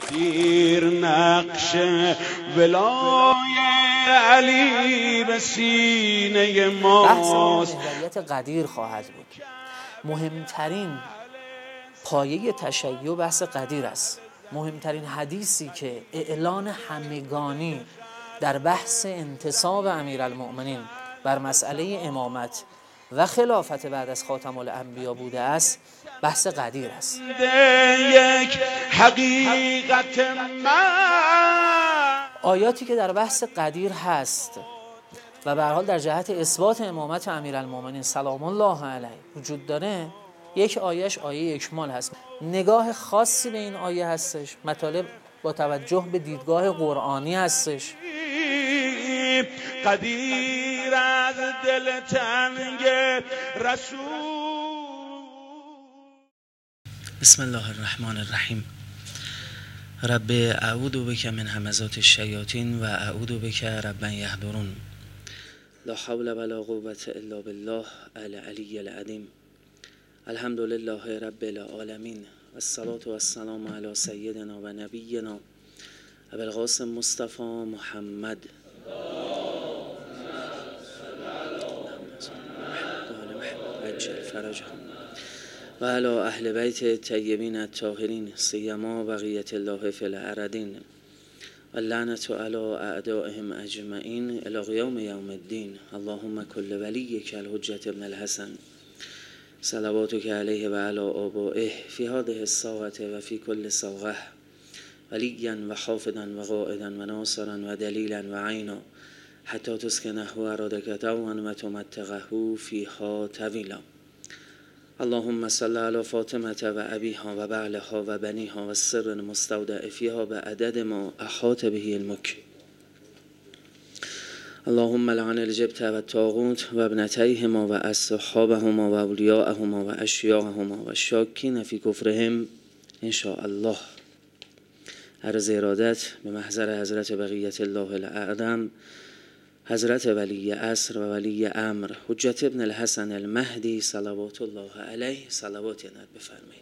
قدیر نقش ولای علی به سینه ماست. بحث محوریت قدیر خواهد بود. مهمترین پایه تشیع بحث قدیر است. مهمترین حدیثی که اعلان همگانی در بحث انتصاب امیرالمؤمنین بر مسئله امامت و خلافت بعد از خاتم الانبیا بوده است بحث قدیر است. یک حقیقت آیاتی که در بحث قدیر هست و به هر حال در جهت اثبات امامت امیرالمؤمنین سلام الله علیه وجود داره، یک آیهش آیه اکمال هست. نگاه خاصی به این آیه هستش، مطالب با توجه به دیدگاه قرآنی هستش. قدیر از دل تنگ رسول. بسم الله الرحمن الرحیم. رب اعوذ بک من همزات الشیاطین و اعوذ بک رب یحضرون. لا حول ولا قوة الا بالله العلی العظیم. الحمد لله رب العالمین والصلاة والسلام علی سیدنا و نبینا ابوالقاسم مصطفی محمد عجل فرجهم و علی اهل بیت طیبین الطاهرین سیما بقیت الله فی الارضین و لعنت علی اعدائهم اجمعین الی یوم الدین. اللهم کل ولیک الحجة ابن الحسن صلواتک علیه و علی آبائه فی هذه الساعة و فی کل ساعة ولیا و حافظا و قائدا و ناصرا و دلیلا و عینا حتی تسکنه ارادک طوعا و تمتقه فیها طویلا. اللهم صل علی فاطمة و ابیها و بعلها و بنیها و السر المستودع فیها بعدد ما احاط به علمک. اللهم لعن الجبت و الطاغوت و ابنتیهما و اصحابهما و اولیاءهما و اشیاءهما و الشاکین فی کفرهم ان شاء الله. عرض ارادت به محضر حضرت بقیت الله الاعظم، حضرت ولی عصر و ولی امر حجت ابن الحسن المهدی صلوات الله علیه صلوات ند بفرمایید.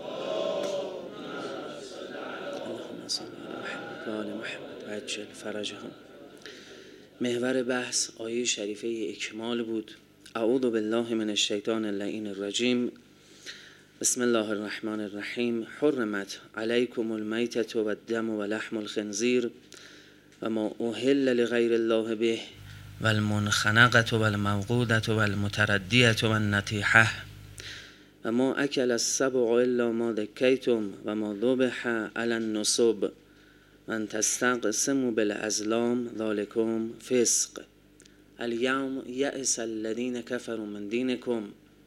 اللهم صل علی محمد و آل محمد عجل فرجهم. محور بحث آیه شریفه اکمال بود. اعوذ بالله من الشیطان اللعین الرجیم. بسم الله الرحمن الرحیم. حرمت علیکم المیتة و الدم و لحم الخنزیر و ما اهل لغیر الله به و المنخنقة و الموقودة و المتردیة و النطیحة و ما اکل السبع الا ما ذکیتم و ما ذبح علی النصب من تستقسموا بالازلام ذلكم فسق. اليوم یئس الذین کفروا من دینکم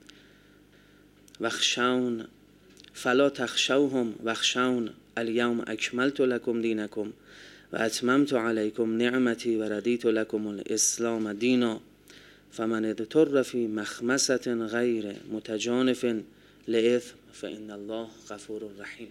واخشون فلا تخشوهم واخشون اليوم اکملت لكم دینکم و اتممت علیکم نعمتی و رضیت لكم الاسلام دینا فمن اضطر فی مخمصة غیر متجانف لإثم فإن الله غفور رحیم.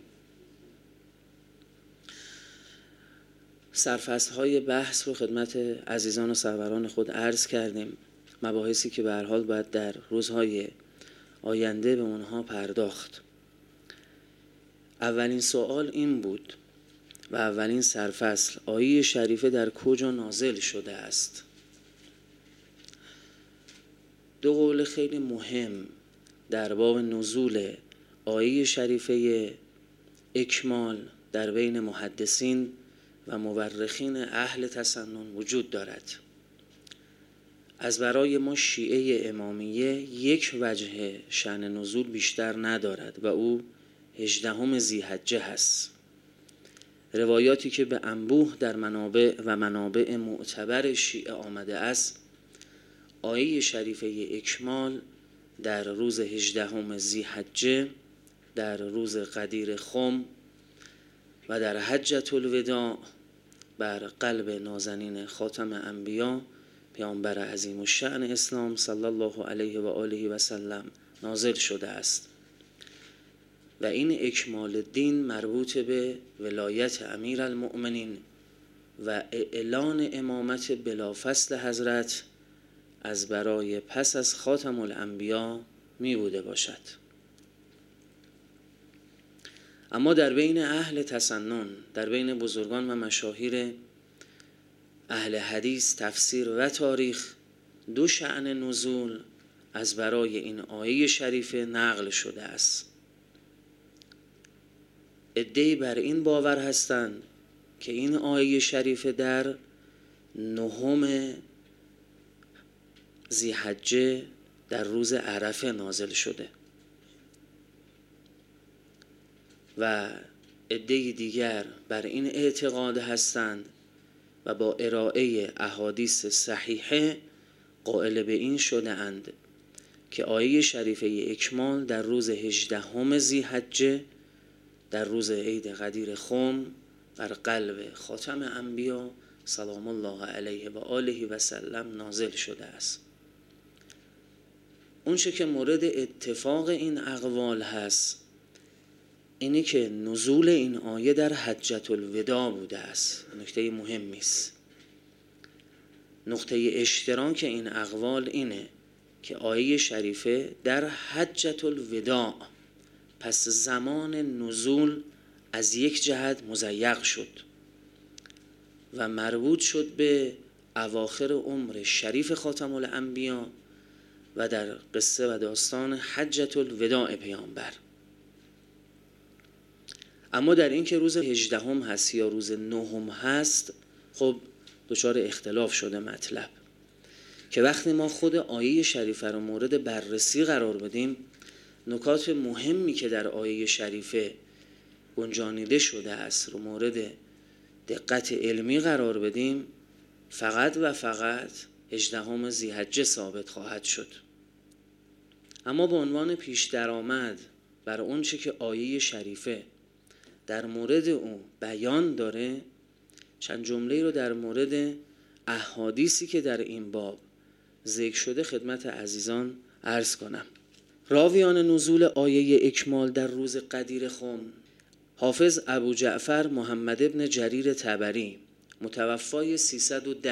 سرفصل های بحث رو خدمت عزیزان و سروران خود عرض کردیم. مباحثی که به هر حال باید در روزهای آینده به اونها پرداخت. اولین سوال این بود و اولین سرفصل آیه شریفه در کجا نازل شده است؟ دو قول خیلی مهم در باب نزول آیه شریفه اکمال در بین محدثین و مورخین اهل تسنن وجود دارد. از برای ما شیعه امامیه یک وجه شأن نزول بیشتر ندارد و او 18 ذی‌حجه هست. روایاتی که به انبوه در منابع و منابع معتبر شیعه آمده است، آیه شریفه اکمال در روز 18 ذی‌حجه در روز قدیر خم و در حجة الوداع بر قلب نازنین خاتم انبیا پیامبر عظیم الشأن اسلام صلی الله علیه و آله و سلم نازل شده است و این اکمال دین مربوط به ولایت امیرالمؤمنین و اعلان امامت بلافصل حضرت از برای پس از خاتم الانبیا می بوده باشد. اما در بین اهل تسنن، در بین بزرگان و مشاهیر اهل حدیث، تفسیر و تاریخ، دو شأن نزول از برای این آیه شریفه نقل شده است. عده‌ای بر این باور هستند که این آیه شریفه در 9 ذی‌حجه در روز عرفه نازل شده و عده‌ای دیگر بر این اعتقاد هستند و با ارائه احادیث صحیحه قائل به این شده اند که آیه شریفه اکمال در روز 18 ذی‌حجه در روز عید قدیر خم بر قلب خاتم انبیا سلام الله علیه و آله و سلم نازل شده است. اونچه که مورد اتفاق این اقوال هست اینی که نزول این آیه در حجة الوداع بوده است. نکته مهمی است. نقطه اشتراک این اقوال اینه که آیه شریفه در حجة الوداع، پس زمان نزول از یک جهت مضیق شد و مربوط شد به اواخر عمر شریف خاتم الانبیا و در قصه و داستان حجة الوداع پیامبر. اما در این که روز 18 هست یا روز 9 هست، خب دچار اختلاف شده مطلب که وقتی ما خود آیه شریفه رو مورد بررسی قرار بدیم، نکات مهمی که در آیه شریفه گنجانیده شده است رو مورد دقت علمی قرار بدیم، فقط و فقط 18 ذی‌حجه ثابت خواهد شد. اما به عنوان پیش درآمد بر اون چه که آیه شریفه در مورد او بیان داره، چند جمله رو در مورد احادیثی که در این باب ذکر شده خدمت عزیزان عرض کنم. راویان نزول آیه اکمال در روز قدیر خم: حافظ ابو جعفر محمد ابن جریر طبری، متوفای 310،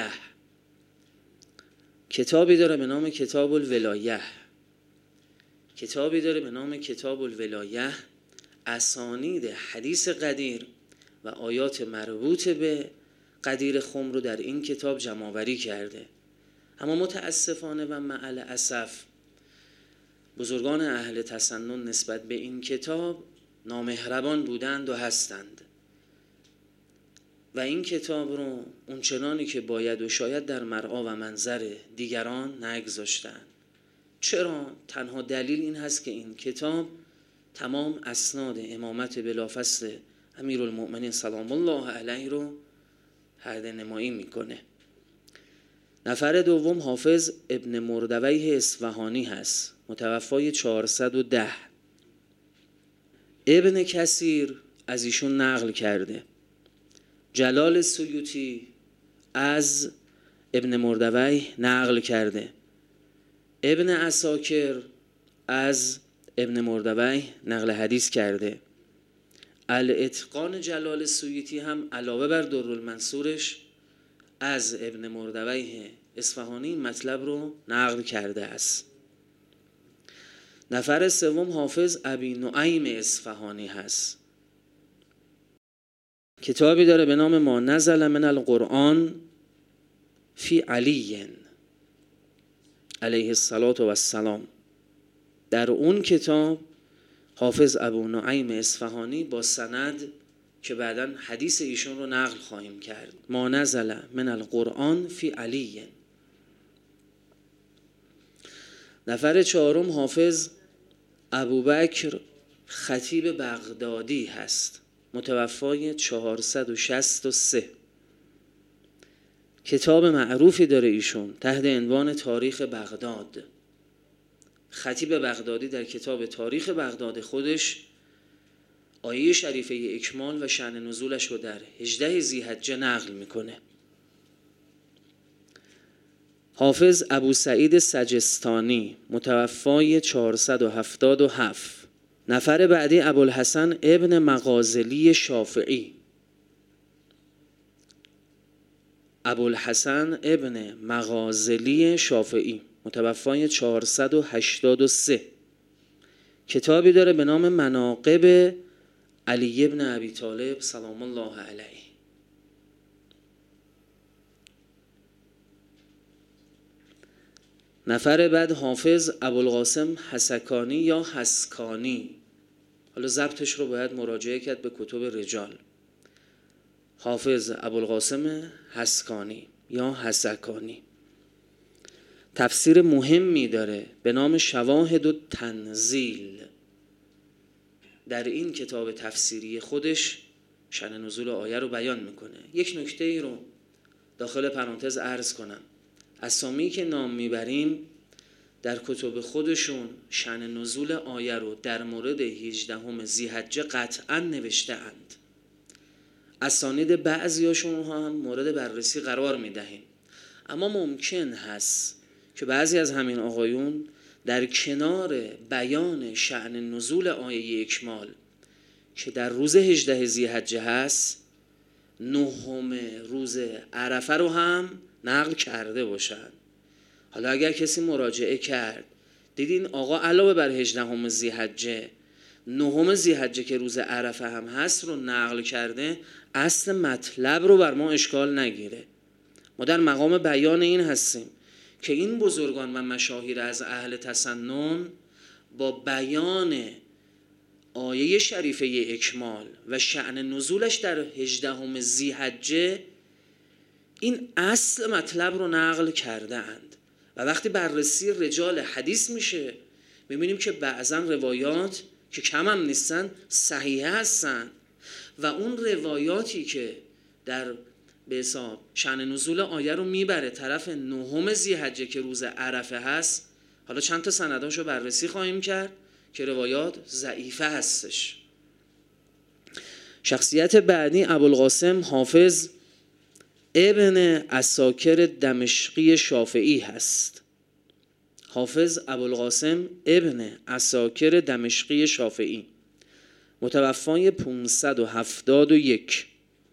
کتابی داره به نام کتاب الولایه. کتابی داره به نام کتاب الولایه، اسانید حدیث قدیر و آیات مربوط به قدیر خم رو در این کتاب جمع‌آوری کرده. اما متاسفانه و مع الاسف بزرگان اهل تسنن نسبت به این کتاب نامهربان بودند و هستند و این کتاب رو اونچنانی که باید و شاید در مرعا و منظر دیگران نگذاشتند. چرا؟ تنها دلیل این هست که این کتاب تمام اسناد امامت بلافصل امیرالمؤمنین سلام الله علیه رو هرده نمایی میکنه. نفر دوم حافظ ابن مردویه اصفهانی هست، متوفای 410. ابن کثیر از ایشون نقل کرده. جلال سیوطی از ابن مردویه نقل کرده. ابن عساکر از ابن مردویه نقل حدیث کرده. الاتقان جلال سیوطی هم علاوه بر درالمنصورش از ابن مردویه اصفهانی مطلب رو نقل کرده است. نفر سوم حافظ ابی نعیم اصفهانی هست. کتابی داره به نام ما نزل من القرآن فی علی علیه السلام. در اون کتاب حافظ ابو نعیم اصفهانی با سند که بعداً حدیث ایشون رو نقل خواهیم کرد، ما نزل من القرآن فی علی. نفر چهارم حافظ ابوبکر خطیب بغدادی هست، متوفای 463. کتاب معروفی داره ایشون تحت عنوان تاریخ بغداد. خطیب بغدادی در کتاب تاریخ بغداد خودش آیه شریفه اکمال و شأن نزولش رو در 18 ذی‌حجه نقل میکنه. حافظ ابو سعید سجستانی، متوفای 477. نفر بعدی ابوالحسن ابن مغازلی شافعی. ابوالحسن ابن مغازلی شافعی، متوفای 483. کتابی داره به نام مناقب علی ابن ابی طالب سلام الله علیه. نفر بعد حافظ ابوالقاسم حسکانی یا حسکانی، حالا ضبطش رو باید مراجعه کرد به کتب رجال. حافظ ابوالقاسم حسکانی یا حسکانی تفسیر مهمی داره به نام شواهد التنزیل. در این کتاب تفسیری خودش شأن نزول آیه رو بیان میکنه. یک نکته ای رو داخل پرانتز عرض کنم. اسامی که نام میبریم در کتب خودشون شأن نزول آیه رو در مورد 18 ذی‌حجه قطعا نوشته اند. اسانید بعضیاشون هم مورد بررسی قرار میدهیم، اما ممکن هست که بعضی از همین آقایون در کنار بیان شأن نزول آیه اکمال که در روز 18 ذی‌حجه هست، 9 روز عرفه رو هم نقل کرده باشند. حالا اگر کسی مراجعه کرد دیدین آقا علاوه بر 18 ذی‌حجه 9 ذی‌حجه که روز عرفه هم هست رو نقل کرده، اصل مطلب رو بر ما اشکال نگیره. ما در مقام بیان این هستیم که این بزرگان و مشاهیر از اهل تسنن با بیان آیه شریفه اکمال و شأن نزولش در 18 ذی‌حجه این اصل مطلب رو نقل کرده اند. و وقتی بررسی رجال حدیث میشه میبینیم که بعضا روایات که کم هم نیستن صحیحه هستن و اون روایاتی که در به حساب شأن نزول آیه رو میبره طرف 9 ذی‌حجه که روز عرفه هست، حالا چند تا سنداشو بررسی خواهیم کرد که روایات ضعیفه هستش. شخصیت بعدی ابوالقاسم حافظ ابن عساکر دمشقی شافعی هست. حافظ ابوالقاسم ابن عساکر دمشقی شافعی، متوفای 571.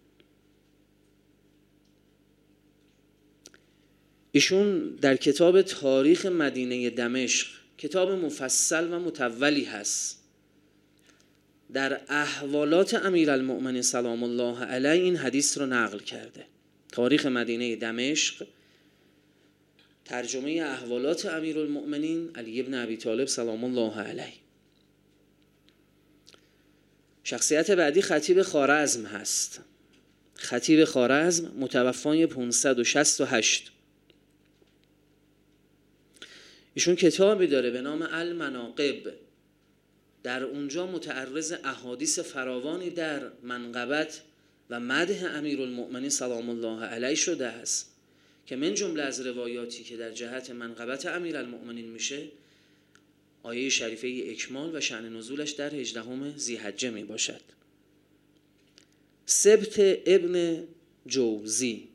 ایشون در کتاب تاریخ مدینه دمشق، کتاب مفصل و مطولی هست، در احوالات امیرالمؤمنین سلام الله علیه این حدیث رو نقل کرده. تاریخ مدینه دمشق، ترجمه احوالات امیرالمؤمنین علی ابن ابی طالب سلام الله علیه. شخصیت بعدی خطیب خوارزم هست. خطیب خوارزم متوفای 568. ایشون کتابی داره به نام المناقب، در اونجا متعرض احادیث فراوانی در منقبت و مدح امیرالمؤمنین سلام الله علیه شده است که من جمله از روایاتی که در جهت منقبت امیرالمؤمنین میشه آیه شریفه اکمال و شأن نزولش در 18 ذی‌حجه می باشد. سبت ابن جوزی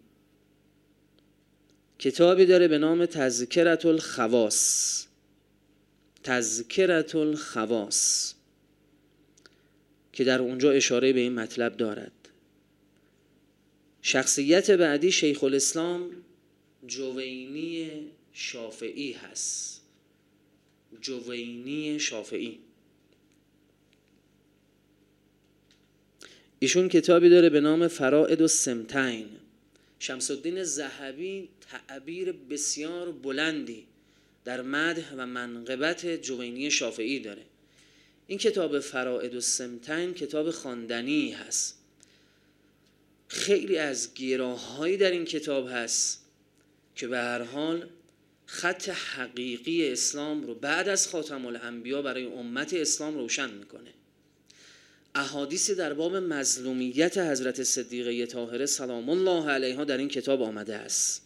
کتابی داره به نام تذکرة الخواص. تذکرة الخواص که در اونجا اشاره به این مطلب دارد. شخصیت بعدی شیخ الاسلام جوینی شافعی هست. جوینی شافعی، ایشون کتابی داره به نام فرائد السمتین. شمس الدین ذهبی تعبیر بسیار بلندی در مدح و منقبت جوینی شافعی داره. این کتاب فرائد السمتین کتاب خواندنی هست. خیلی از گیراهایی در این کتاب هست که به هر حال خط حقیقی اسلام رو بعد از خاتم الانبیا برای امت اسلام روشن میکنه. احادیثی در باب مظلومیت حضرت صدیقه طاهره سلام الله علیها در این کتاب آمده است.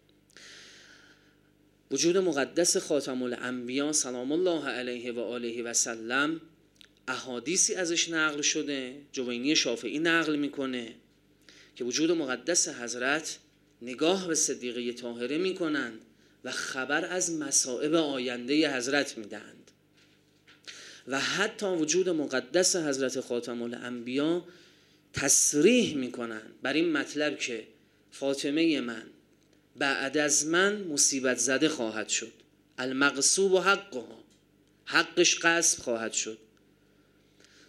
وجود مقدس خاتم الانبیا سلام الله علیه و آله و سلم، احادیثی ازش نقل شده، جوینی شافعی نقل میکنه که وجود مقدس حضرت نگاه به صدیقه طاهره میکنند و خبر از مصائب آینده حضرت میدهند و حتی وجود مقدس حضرت خاتم الانبیا تصریح میکنند بر این مطلب که فاطمه من بعد از من مصیبت زده خواهد شد، المغصوب حقها، حقش غصب خواهد شد.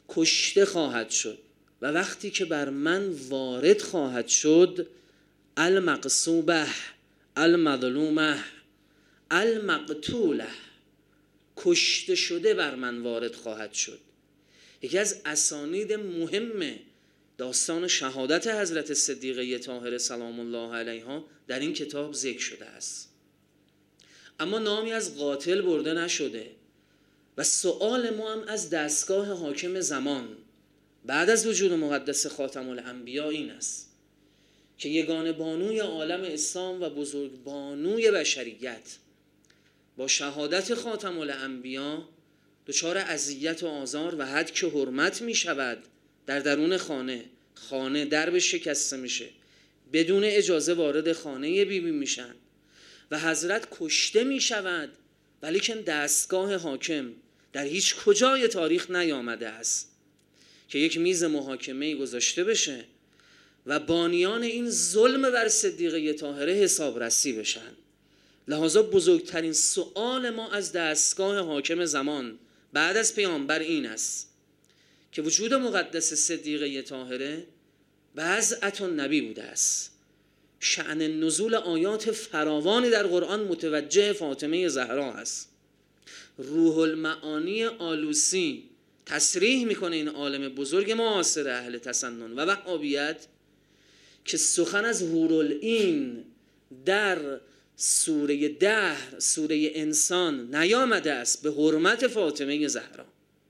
کشته خواهد شد و وقتی که بر من وارد خواهد شد، المقصوبه، المظلومه، المقتوله، کشته شده بر من وارد خواهد شد. یکی از اسانید مهم داستان شهادت حضرت صدیقه طاهره سلام الله علیها در این کتاب ذکر شده است، اما نامی از قاتل برده نشده و سؤال ما هم از دستگاه حاکم زمان بعد از وجود مقدس خاتم الانبیا این است که یگانه بانوی عالم اسلام و بزرگ بانوی بشریت با شهادت خاتم الانبیا دچار اذیت و آزار و هتک حرمت می شود. در درون خانه دربش شکسته میشه، بدون اجازه وارد خانه بیبی میشن و حضرت کشته میشود، ولیکن دستگاه حاکم در هیچ کجای تاریخ نیامده است که یک میز محاکمه گذاشته بشه و بانیان این ظلم بر صدیقه طاهره حسابرسی بشن. لذا بزرگترین سؤال ما از دستگاه حاکم زمان بعد از پیامبر این است که وجود مقدس صدیقه طاهره بضعة النبی بوده است. شأن نزول آیات فراوانی در قرآن متوجه فاطمه زهرا است. روح المعانی آلوسی تصریح میکنه این عالم بزرگ معاصر اهل تسنن و وهابیت که سخن از حورالعین در سوره دهر، سوره انسان نیامده است به حرمت فاطمه زهرا.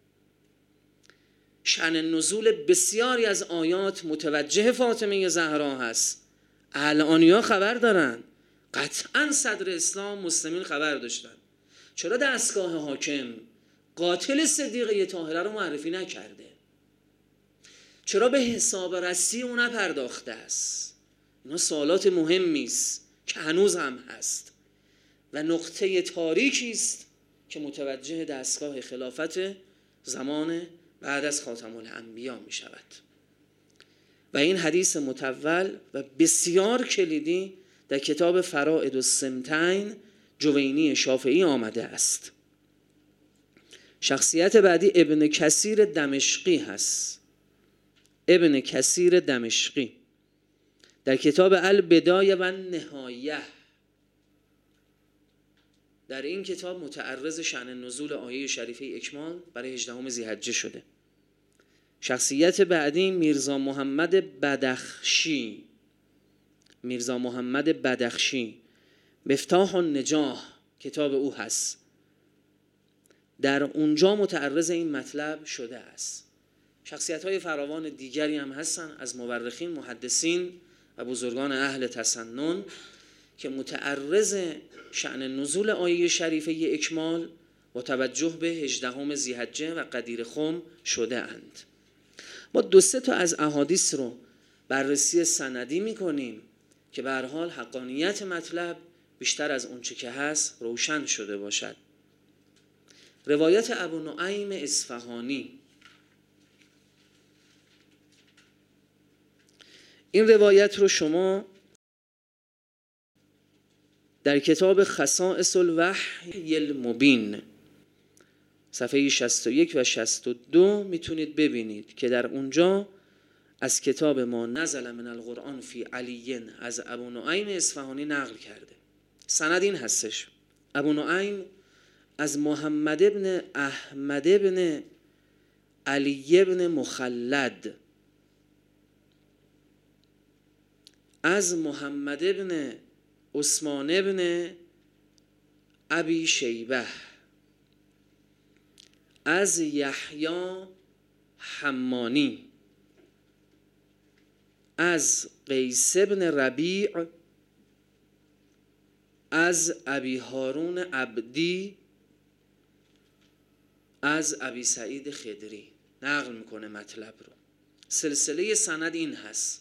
شأن نزول بسیاری از آیات متوجه فاطمه زهرا هست. الانیا خبر دارن، قطعا صدر اسلام مسلمین خبر داشتن. چرا دستگاه حاکم قاتل صدیقه طاهره رو معرفی نکرده؟ چرا به حساب رسی اون نپرداخته است؟ اینا سوالات مهمی است که هنوز هم هست و نقطه تاریکی است که متوجه دستگاه خلافت زمان بعد از خاتم الانبیا می شود. و این حدیث مطول و بسیار کلیدی در کتاب فرائد السمتین جوینی شافعی آمده است. شخصیت بعدی ابن کثیر دمشقی هست. ابن کثیر دمشقی در کتاب البدایه و نهایه، در این کتاب متعرض شأن نزول آیه شریفه اکمال برای 18 ذی‌حجه شده. شخصیت بعدی میرزا محمد بدخشی. میرزا محمد بدخشی مفتاح النجاح کتاب او هست، در اونجا متعرض این مطلب شده است. شخصیت‌های فراوان دیگری هم هستن از مورخین، محدثین و بزرگان اهل تسنن که متعرض شأن نزول آیه شریفه اکمال با توجه به 18 ذی‌حجه و قدیر خم شده اند. ما 2-3 تا از احادیث رو بررسی سندی می‌کنیم که به هر حال حقانیت مطلب بیشتر از اون چه که هست روشن شده باشد. روایت ابو نعیم اصفهانی، این روایت رو شما در کتاب خصائص الوحی المبین صفحه 61 و 62 میتونید ببینید که در اونجا از کتاب ما نزل من القرآن فی علی از ابو نعیم اصفهانی نقل کرده. سند این هستش: ابو نعیم از محمد ابن احمد ابن علی ابن مخلد از محمد ابن عثمان ابن ابی شیبه از یحیی حمانی از قیس ابن ربیع از ابی هارون عبدی از ابی سعید خدری نقل میکنه مطلب رو. سلسله سند این هست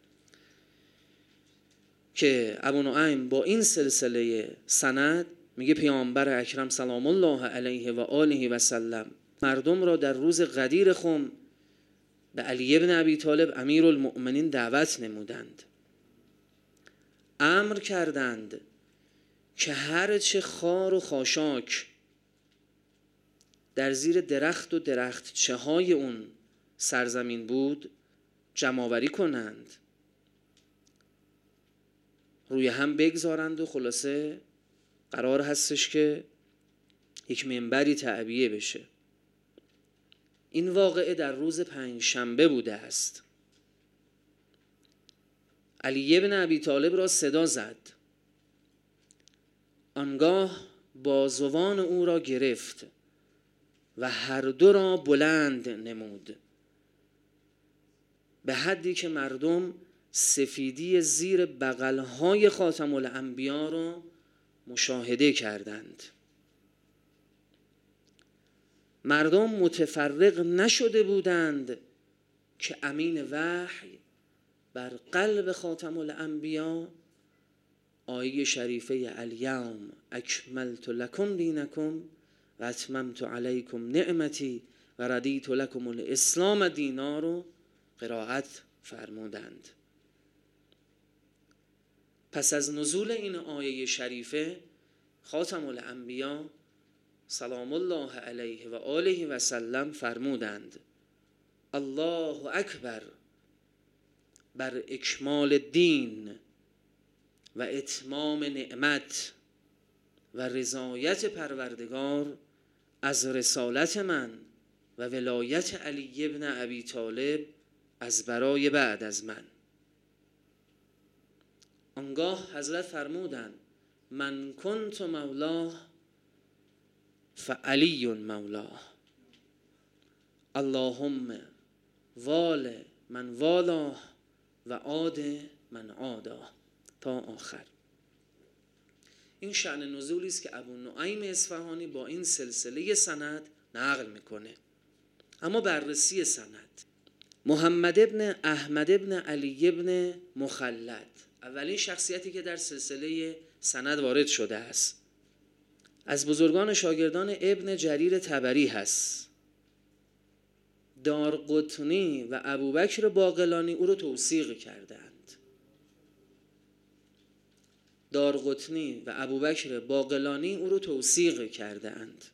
که ابو نعیم با این سلسله سند میگه پیامبر اکرم سلام الله علیه و آله و سلم مردم را در روز غدیر خم به علی ابن ابی طالب امیر المؤمنین دعوت نمودند. امر کردند که هر چه خار و خاشاک در زیر درخت و درختچه های اون سرزمین بود جمع‌آوری کنند، روی هم بگذارند و خلاصه قرار هستش که یک منبری تعبیه بشه. این واقعه در روز پنجشنبه بوده است. علی بن ابی طالب را صدا زد. آنگاه بازوان او را گرفت و هر دو را بلند نمود، به حدی که مردم سفیدی زیر بغل‌های خاتم الانبیا را مشاهده کردند. مردم متفرق نشده بودند که امین وحی بر قلب خاتم الانبیا آیه شریفه الیوم اکملت لکم دینکم و اتممت علیکم نعمتی و رضیت لکم الاسلام دینا رو قرائت فرمودند. پس از نزول این آیه شریفه خاتم الانبیا سلام الله علیه و آله و سلم فرمودند الله اکبر بر اکمال دین و اتمام نعمت و رضایت پروردگار از رسالت من و ولایت علی ابن ابی طالب از برای بعد از من. آنگاه حضرت فرمودند من کنت مولاه فعلی مولاه اللهم وال من والاه و عاد من عاداه تا آخر. این شأن نزولی است که ابو نعیم اصفهانی با این سلسله سند نقل میکنه. اما بررسی سند: محمد ابن احمد ابن علی ابن مخلد اولین شخصیتی که در سلسله سند وارد شده است. از بزرگان شاگردان ابن جریر طبری هست. دارقطنی و ابوبکر باقلانی او رو توثیق کردند. دارقطنی و ابوبکر باقلانی او رو توثیق کردند.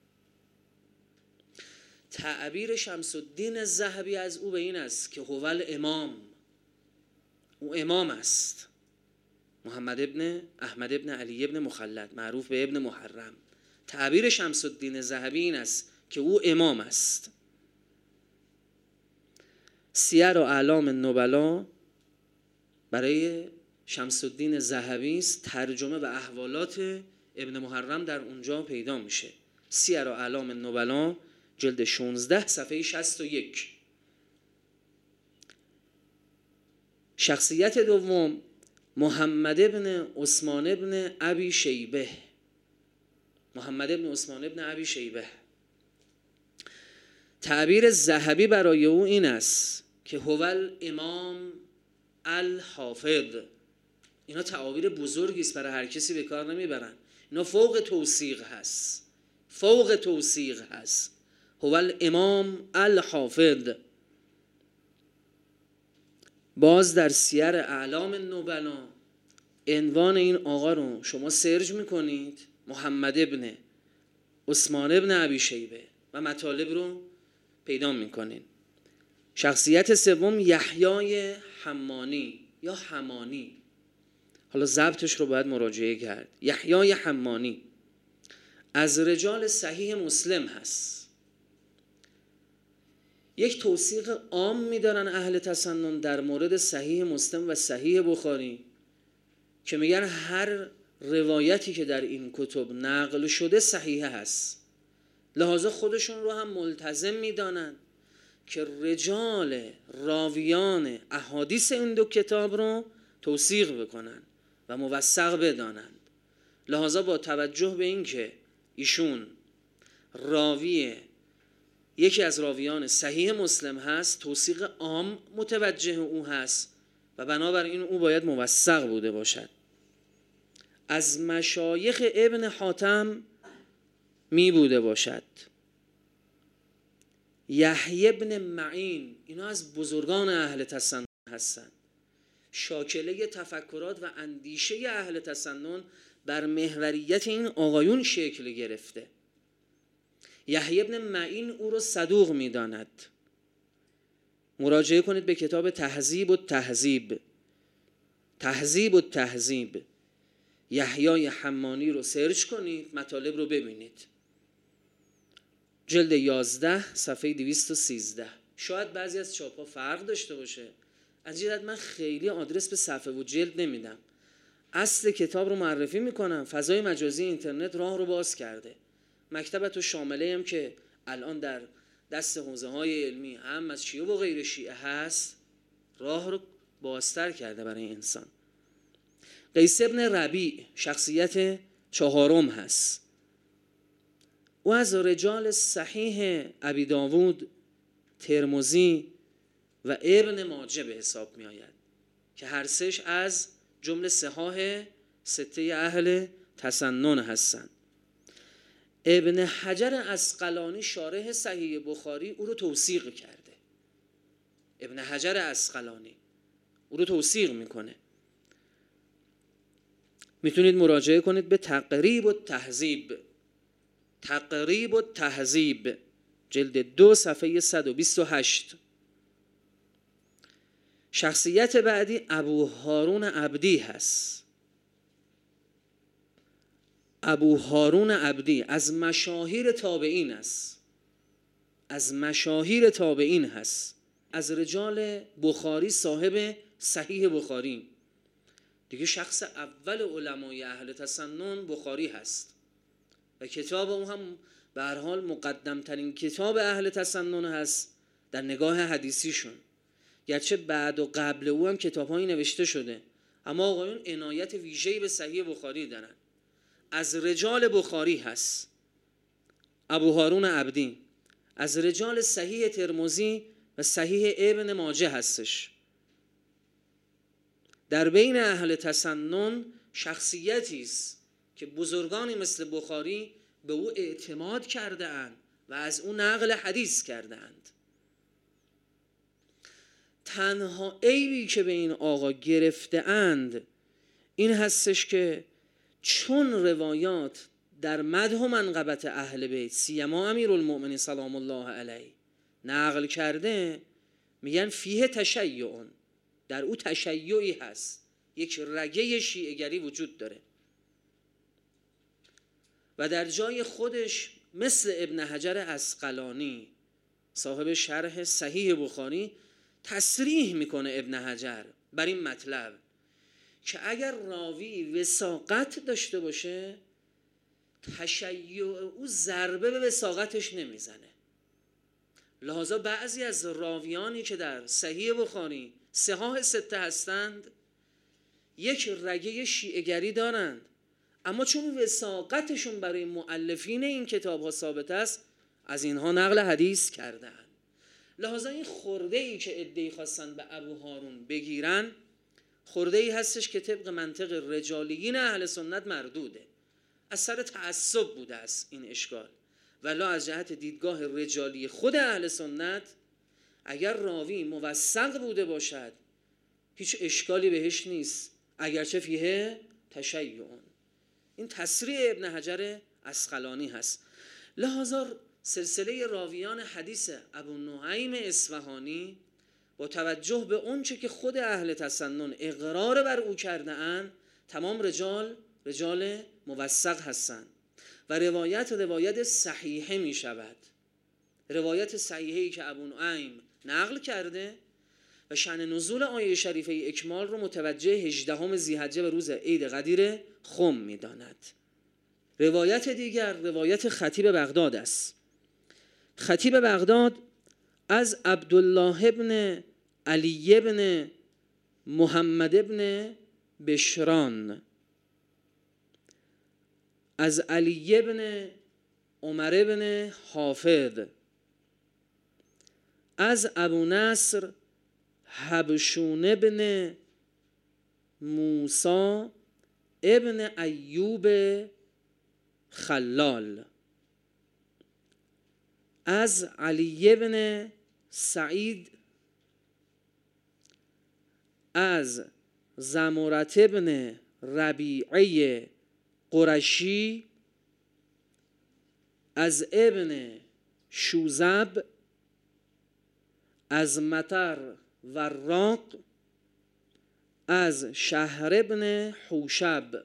تعبیر شمس الدین الذهبی از او به این است که هو الامام، او امام است. محمد ابن احمد ابن علی ابن مخلد معروف به ابن محرم. تعبیر شمس الدین الذهبی این است که او امام است. سیر و اعلام النبلا برای شمس الدین ذهبی است، ترجمه و احوالات ابن محرم در اونجا پیدا میشه. سیر و اعلام النبلا جلد 16 صفحه 61. شخصیت دوم محمد ابن عثمان ابن ابی شیبه. محمد ابن عثمان ابن ابی شیبه، تعبیر ذهبی برای او این است که هو الامام الحافظ. اینا تعابیر بزرگی است، برای هر کسی به کار نمیبرن. اینا فوق توثیق هست، فوق توثیق هست. هو الامام الحافظ. باز در سیر اعلام النبلا عنوان این آقا رو شما سرچ میکنید، محمد ابن عثمان ابن ابی شیبه، و مطالب رو پیدا میکنید. شخصیت سوم یحیای حمانی یا حمانی، حالا ضبطش رو باید مراجعه کرد. یحیای حمانی از رجال صحیح مسلم هست. یک توثیق عام میدارن اهل تسنن در مورد صحیح مسلم و صحیح بخاری که میگن هر روایتی که در این کتب نقل شده صحیح هست. لحاظا خودشون رو هم ملتزم میدانن که رجال راویان احادیث این دو کتاب رو توثیق بکنن و موثق بدانند. لحاظا با توجه به این که ایشون راوی یکی از راویان صحیح مسلم هست، توثیق عام متوجه او هست و بنابراین او باید موثق بوده باشد. از مشایخ ابن حاتم می بوده باشد. یحیی ابن معین، اینا از بزرگان اهل تسنن هستند. شاکله تفکرات و اندیشه اهل تسنن بر محوریت این آقایون شکل گرفته. یحیی ابن معین او رو صدوق می داند. مراجعه کنید به کتاب تهذیب التهذیب یحیای حمانی رو سرچ کنید، مطالب رو ببینید. جلد 11 صفحه 213. شاید بعضی از چاپ‌ها فرق داشته باشه، از جهت من خیلی آدرس به صفحه و جلد نمیدم، اصل کتاب رو معرفی میکنم. فضای مجازی اینترنت راه رو باز کرده. مکتبت و شامله هم که الان در دست حوزه‌های علمی هم از شیعه و غیر شیعه هست، راه رو بازتر کرده برای انسان. قیس ابن ربیع شخصیت چهارم هست. او از رجال صحیح ابی داوود، ترمذی و ابن ماجه به حساب می آید که هر سش از جمله صحاح سته اهل تسنن هستند. ابن حجر عسقلانی شارح صحیح بخاری او رو توثیق کرده. ابن حجر عسقلانی او رو توثیق میکنه. میتونید مراجعه کنید به تقریب التهذیب جلد 2 صفحه 128. شخصیت بعدی ابو هارون عبدی هست. ابو هارون عبدی از مشاهیر تابعین هست. از رجال بخاری، صاحب صحیح بخاری. دیگه شخص اول علمای اهل تسنن بخاری هست و کتاب اون هم به هر حال مقدم ترین کتاب اهل تسنن هست در نگاه حدیثیشون. گرچه بعد و قبل او هم کتاب‌هایی نوشته شده، اما آقایون عنایت ویژه‌ای به صحیح بخاری دارن. از رجال بخاری هست ابو هارون عبدی. از رجال صحیح ترمذی و صحیح ابن ماجه هستش. در بین اهل تسنن شخصیتی است که بزرگانی مثل بخاری به او اعتماد کرده اند و از او نقل حدیث کرده اند. تنها عیبی که به این آقا گرفته اند این هستش که چون روایات در مدح و منقبت اهل بیت، سیما امیرالمؤمنین سلام الله علیه، نقل کرده، میگن فیه تشیع، در او تشیعی هست، یک رگه شیعه‌گری وجود داره. و در جای خودش مثل ابن حجر عسقلانی صاحب شرح صحیح بخاری تصریح میکنه ابن حجر بر این مطلب که اگر راوی وثاقت داشته باشه، تشیع او ضربه به وثاقتش نمیزنه. لذا بعضی از راویانی که در صحیح بخاری صحاح سته هستند یک رگه شیعه‌گری دارند، اما چون وثاقتشون برای مؤلفین این کتاب ها ثابت است، از اینها نقل حدیث کردند. لذا این خرده‌ای که عده‌ای خواستن به ابو هارون بگیرن، خرده‌ای هستش که طبق منطق رجالیین اهل سنت مردوده. از سر تعصب بوده است این اشکال، ولی از جهت دیدگاه رجالی خود اهل سنت اگر راوی موثق بوده باشد هیچ اشکالی بهش نیست، اگرچه فیه تشیع. این تصریح ابن حجر عسقلانی هست. لذا سلسله راویان حدیث ابو نعیم اصفهانی با توجه به اونچه که خود اهل تسنن اقرار بر او کرده اند، تمام رجال موثق هستند و روایت صحیحه می شود. روایت صحیحه‌ای که ابو نعیم نقل کرده و شأن نزول آیه شریفه اکمال رو متوجه 18 ذی‌حجه و روز عید قدیر خم می داند. روایت دیگر روایت خطیب بغداد است. خطیب بغداد از عبدالله ابن علی ابن محمد ابن بشران، از علی ابن عمر ابن حافظ، از ابو نصر حبشون ابن موسی ابن ایوب خلال، از علی ابن سعید، از زمرت ابن ربیعه قرشی، از ابن شوزب، از مطر وراق از شهر ابن حوشب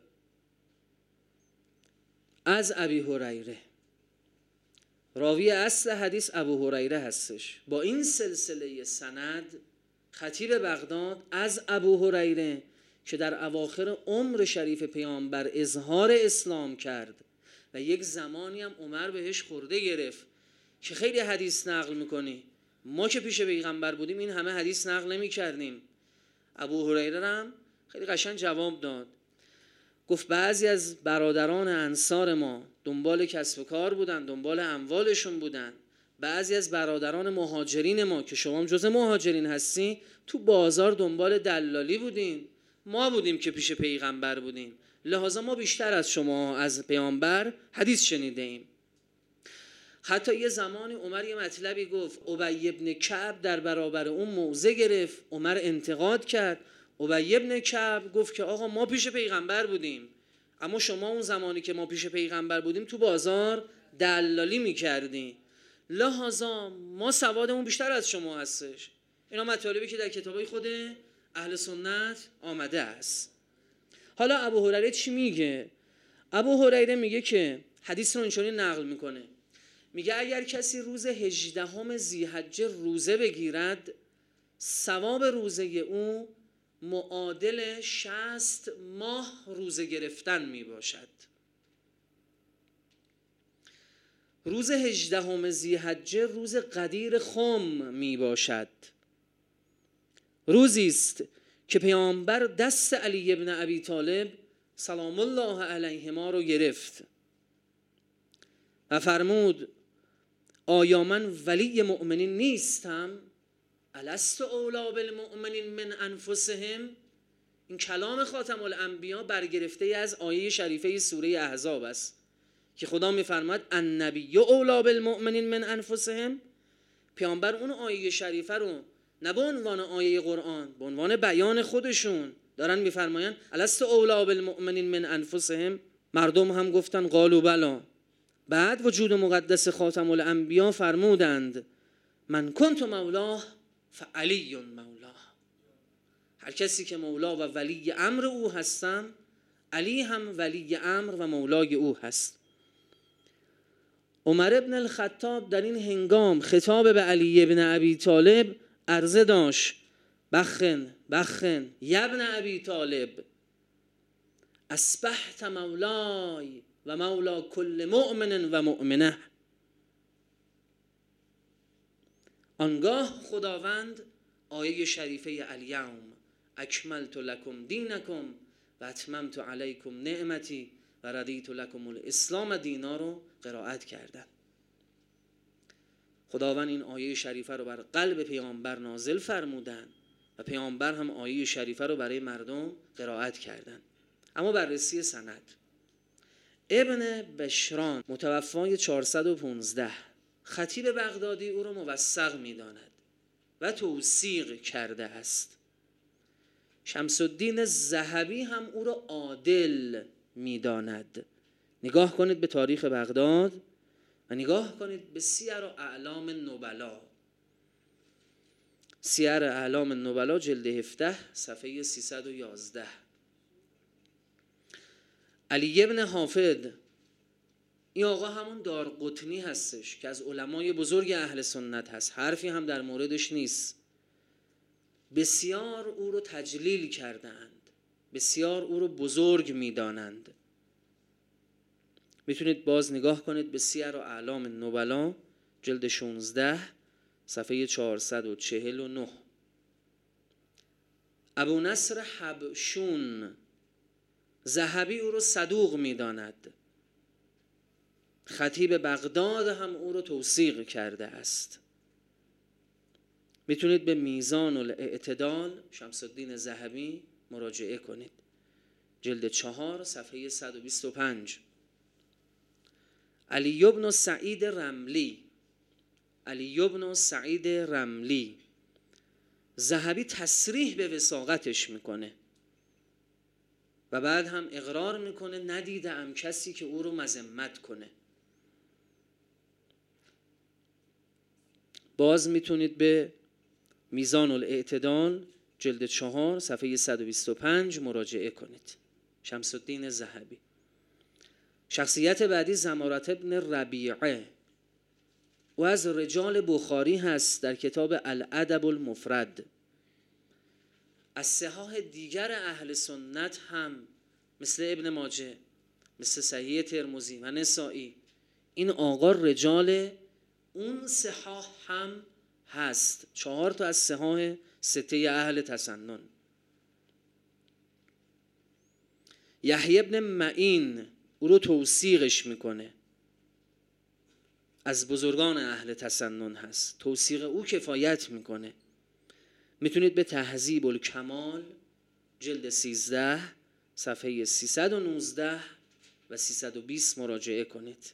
از ابی هریره. راوی اصل حدیث ابو هریره هستش. با این سلسله سند خطیب بغداد از ابو هریره که در اواخر عمر شریف پیامبر اظهار اسلام کرد و یک زمانی هم عمر بهش خورده گرفت که خیلی حدیث نقل میکنی، ما که پیش پیغمبر بودیم این همه حدیث نقل نمی کردیم. ابو هریره هم خیلی قشنگ جواب داد، گفت بعضی از برادران انصار ما دنبال کسب و کار بودن، دنبال اموالشون بودن. بعضی از برادران مهاجرین ما که شما هم جزء مهاجرین هستی تو بازار دنبال دلالی بودین. ما بودیم که پیش پیغمبر بودیم، لحاظا ما بیشتر از شما از پیامبر حدیث شنیده ایم. حتی یه زمانی عمر یه مطلبی گفت، ابی ابن کعب در برابر اون موضع گرفت، عمر انتقاد کرد. ابی ابن کعب گفت که آقا ما پیش پیغمبر بودیم، اما شما اون زمانی که ما پیش پیغمبر بودیم تو بازار دلالی میکردیم، لحاظا ما سوادمون بیشتر از شما هستش. اینا مطالبی که در کتابای خود اهل سنت آمده است. حالا ابو هریره چی میگه؟ ابو هریره میگه که حدیث رو اینجوری نقل میکنه، میگه اگر کسی روز 18 ذی‌حجه روزه بگیرد، ثواب روزه او معادل 60 ماه روزه گرفتن میباشد. روز 18 ذی‌حجه روز قدیر خم میباشد. روزی است که پیامبر دست علی ابن ابی طالب سلام الله علیهما رو گرفت و فرمود آیا من ولی مؤمنین نیستم؟ الست اولی بالمؤمنین من انفسهم. این کلام خاتم الانبیا برگرفته از آیه شریفه سوره احزاب است که خدا میفرماید النبی اولی بالمؤمنین من انفسهم. پیامبر اون آیه شریفه رو نه به عنوان آیه قرآن، به عنوان بیان خودشون دارن میفرمایند الست اولی بالمؤمنین من انفسهم. مردم هم گفتن قالوا بلا. بعد وجود مقدس خاتم الانبیا فرمودند من کنت مولاه فعلی مولاه. هر کسی که مولا و ولی امر او هستم، علی هم ولی امر و مولای او هست. عمر ابن الخطاب در این هنگام خطاب به علی ابن ابی طالب عرضه داشت بخن یبن ابی طالب اصبحت مولای و مولا کل مؤمن و مؤمنه. آنگاه خداوند آیه شریفه الیوم اکملت لکم دینکم و اتممت علیکم نعمتی و رضیت لکم الاسلام دینا رو قرائت کردن. خداوند این آیه شریفه رو بر قلب پیامبر نازل فرمودن و پیامبر هم آیه شریفه رو برای مردم قرائت کردن. اما بررسی سند. ابن بشران متوفای 415 خطیب بغدادی او رو موثق می‌داند و توثیق کرده است. شمس الدین ذهبی هم او رو عادل می‌داند. نگاه کنید به تاریخ بغداد و نگاه کنید به سیر و اعلام النبلا. سیر اعلام النبلا جلد 17 صفحه 311. علی ابن حافظ، این آقا همون دارقطنی هستش که از علمای بزرگ اهل سنت هست، حرفی هم در موردش نیست. بسیار او رو تجلیل کردند، بسیار او رو بزرگ میدانند. میتونید باز نگاه کنید به سیر و اعلام النبلا جلد 16 صفحه 449. ابو نصر حبشون ذهبی او رو صدوق میداند. خطیب بغداد هم او رو توثیق کرده است. میتونید به میزان الاعتدال شمس الدین ذهبی مراجعه کنید جلد 4 صفحه 125. علی بن سعید رملی ذهبی تصریح به وثاقتش میکنه و بعد هم اقرار میکنه ندیدم کسی که او رو مذمت کنه. باز میتونید به میزان الاعتدال جلد 4 صفحه 125 مراجعه کنید. شمس الدین ذهبی. شخصیت بعدی زمارة ابن ربیعه، او از رجال بخاری هست در کتاب الادب المفرد. از صحاح دیگر اهل سنت هم مثل ابن ماجه، مثل صحیح ترمذی و نسائی، این آقا رجال اون صحاح هم هست. 4 تا از صحاح 6 اهل تسنن. یحیی ابن معین او رو توثیقش میکنه، از بزرگان اهل تسنن هست، توثیق او کفایت میکنه. میتونید به تهذیب الکمال جلد 13 صفحه 319 و 320 مراجعه کنید.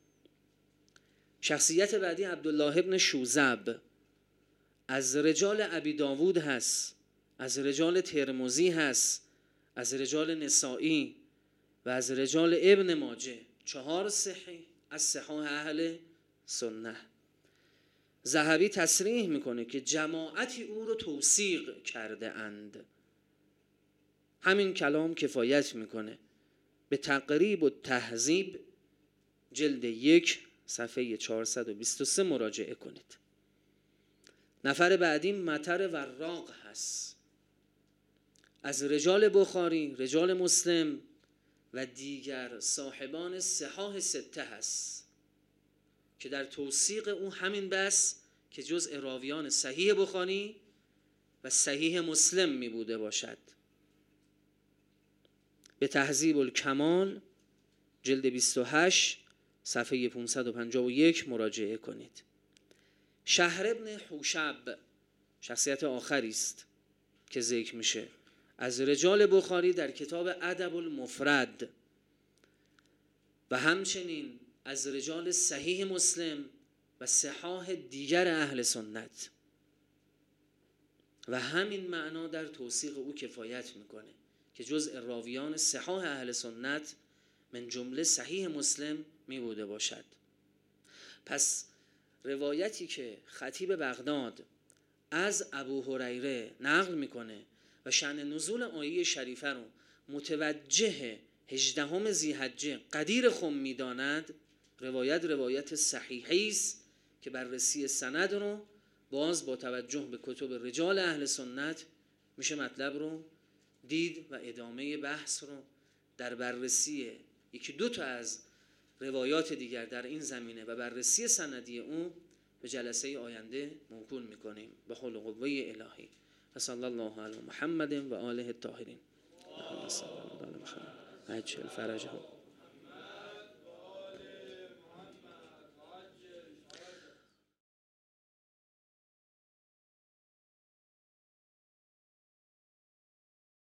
شخصیت بعدی عبدالله ابن شوذب، از رجال ابی داوود هست، از رجال ترمذی هست، از رجال نسائی و از رجال ابن ماجه. 4 صحیح از صحاح اهل سنت. ذهبی تصریح میکنه که جماعتی او رو توثیق کرده اند. همین کلام کفایت میکنه. به تقریب و تهذیب جلد 1 صفحه 423 مراجعه کنید. نفر بعدی مطر وراق هست، از رجال بخاری، رجال مسلم و دیگر صاحبان صحاح 6 هست که در توثیق او همین بس که جزء راویان صحیح بخاری و صحیح مسلم می بوده باشد. به تهذیب الکمال جلد 28 صفحه 551 مراجعه کنید. شهر ابن حوشب شخصیت آخری است که ذکر میشه، از رجال بخاری در کتاب ادب المفرد و همچنین از رجال صحیح مسلم و صحاح دیگر اهل سنت و همین معنا در توثیق او کفایت میکنه که جزء راویان صحاح اهل سنت من جمله صحیح مسلم می بوده باشد. پس روایتی که خطیب بغداد از ابو هریره نقل میکنه و شأن نزول آیه شریفه رو متوجه 18 ذی‌حجه قدیر خم میداند، روایت صحیحی است که بررسی سند رو باز با توجه به کتب رجال اهل سنت میشه مطلب رو دید و ادامه بحث رو در بررسی 1-2 تا از روایات دیگر در این زمینه و بررسی سندی اون به جلسه آینده موکول میکنیم به حول و قوه الهی. و صلی الله علی محمد و آله الطاهرین. اللهم صل علی محمد عجل فرجهم.